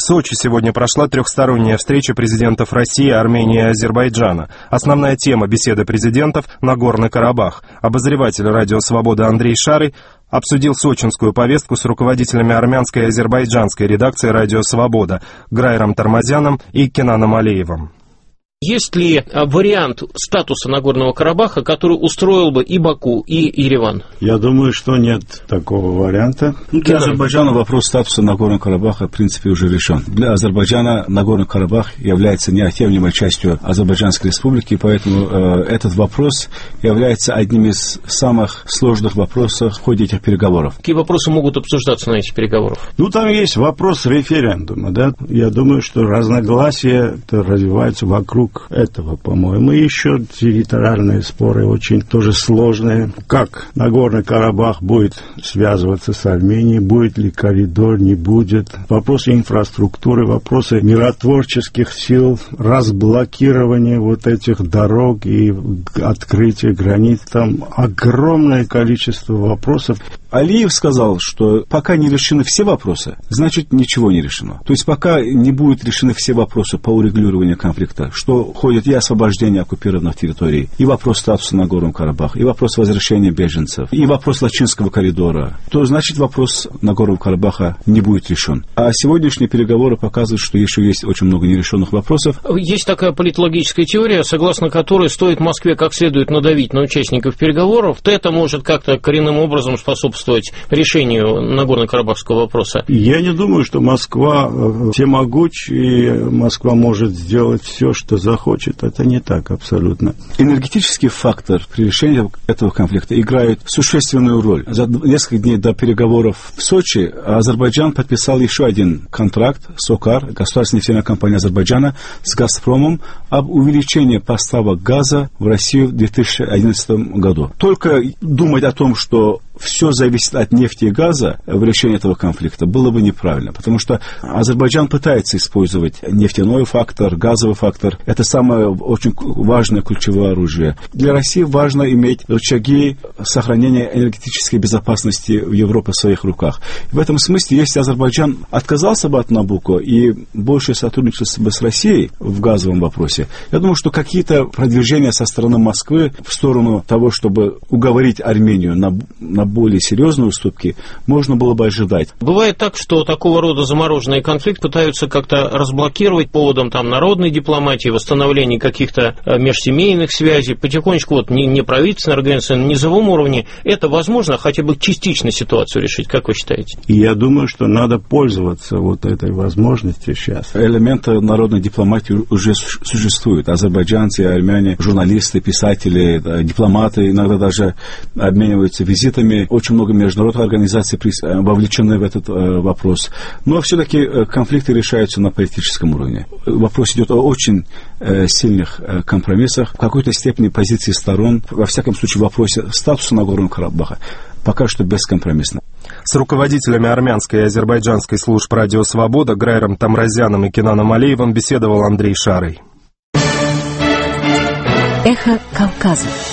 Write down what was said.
Сочи сегодня прошла трехсторонняя встреча президентов России, Армении и Азербайджана. Основная тема беседы президентов – Нагорный Карабах. Обозреватель «Радио Свобода» Андрей Шарый обсудил сочинскую повестку с руководителями армянской и азербайджанской редакции «Радио Свобода» Грайром Тармазяном и Кенаном Алиевым. Есть ли вариант статуса Нагорного Карабаха, который устроил бы и Баку, и Ереван? Я думаю, что нет такого варианта. Для Азербайджана вопрос статуса Нагорного Карабаха, в принципе, уже решен. Для Азербайджана Нагорный Карабах является неотъемлемой частью Азербайджанской республики, поэтому этот вопрос является одним из самых сложных вопросов в ходе этих переговоров. Какие вопросы могут обсуждаться на этих переговорах? Там есть вопрос референдума, да? Я думаю, что разногласия развиваются вокруг этого, по-моему. И еще территориальные споры очень тоже сложные. Как Нагорный Карабах будет связываться с Арменией, будет ли коридор, не будет. Вопросы инфраструктуры, вопросы миротворческих сил, разблокирование вот этих дорог и открытие границ. Там огромное количество вопросов. Алиев сказал, что пока не решены все вопросы, значит, ничего не решено. То есть, пока не будут решены все вопросы по урегулированию конфликта, что входит и освобождение оккупированных территорий, и вопрос статуса Нагорного Карабаха, и вопрос возвращения беженцев, и вопрос Лачинского коридора, то, значит, вопрос Нагорного Карабаха не будет решен. А сегодняшние переговоры показывают, что еще есть очень много нерешенных вопросов. Есть такая политологическая теория, согласно которой стоит Москве как следует надавить на участников переговоров, то это может как-то коренным образом способствовать решению Нагорно-Карабахского вопроса. Я не думаю, что Москва всемогущ, и Москва может сделать все, что захочет. Это не так абсолютно. Энергетический фактор при решении этого конфликта играет существенную роль. За несколько дней до переговоров в Сочи Азербайджан подписал еще один контракт СОКАР, государственная нефтяная компания Азербайджана, с «Газпромом» об увеличении поставок газа в Россию в 2011 году. Только думать о том, что все зависит от нефти и газа в решении этого конфликта, было бы неправильно, потому что Азербайджан пытается использовать нефтяной фактор, газовый фактор. Это самое очень важное ключевое оружие. Для России важно иметь рычаги сохранения энергетической безопасности в Европе в своих руках. В этом смысле, если Азербайджан отказался бы от Набуко и больше сотрудничал бы с Россией в газовом вопросе, я думаю, что какие-то продвижения со стороны Москвы в сторону того, чтобы уговорить Армению на более серьезные уступки, можно было бы ожидать. Бывает так, что такого рода замороженный конфликт пытаются как-то разблокировать поводом народной дипломатии, восстановления каких-то межсемейных связей, потихонечку не правительственной организации, на низовом уровне. Это возможно хотя бы частично ситуацию решить, как вы считаете? И я думаю, что надо пользоваться вот этой возможностью сейчас. Элементы народной дипломатии уже существуют. Азербайджанцы, армяне, журналисты, писатели, дипломаты иногда даже обмениваются визитами. Очень много международных организаций вовлечены в этот вопрос. Но все-таки конфликты решаются на политическом уровне. Вопрос идет о очень сильных компромиссах, в какой-то степени позиции сторон, во всяком случае в вопросе статуса Нагорного Карабаха, пока что бескомпромиссно. С руководителями армянской и азербайджанской служб «Радио Свобода» Грайром Тармазяном и Кенаном Алиевым беседовал Андрей Шарый. Эхо Кавказа.